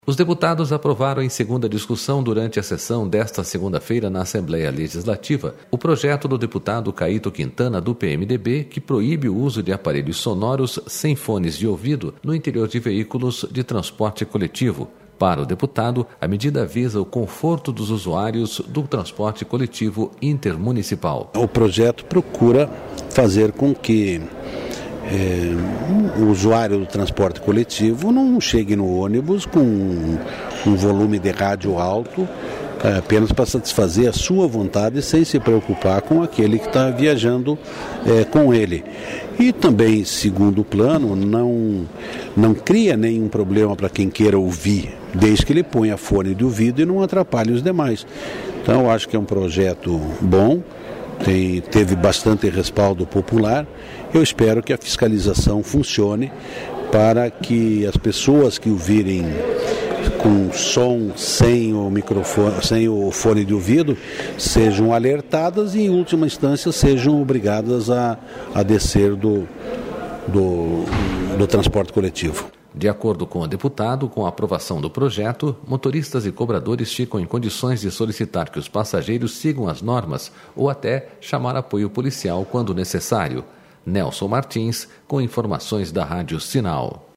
Os deputados aprovaram em segunda discussão durante a sessão desta segunda-feira na Assembleia Legislativa o projeto do deputado Caíto Quintana, do PMDB, que proíbe o uso de aparelhos sonoros sem fones de ouvido no interior de veículos de transporte coletivo. Para o deputado, a medida visa o conforto dos usuários do transporte coletivo intermunicipal. O projeto procura fazer com que o usuário do transporte coletivo não chegue no ônibus com um volume de rádio alto, apenas para satisfazer a sua vontade, sem se preocupar com aquele que está viajando com ele. E também, segundo plano, não cria nenhum problema para quem queira ouvir, desde que ele ponha fone de ouvido e não atrapalhe os demais. Então, eu acho que é um projeto bom. Teve bastante respaldo popular. Eu espero que a fiscalização funcione para que as pessoas que ouvirem com som sem o microfone, sem o fone de ouvido, sejam alertadas e, em última instância, sejam obrigadas a descer do transporte coletivo. De acordo com o deputado, com a aprovação do projeto, motoristas e cobradores ficam em condições de solicitar que os passageiros sigam as normas ou até chamar apoio policial quando necessário. Nelson Martins, com informações da Rádio Sinal.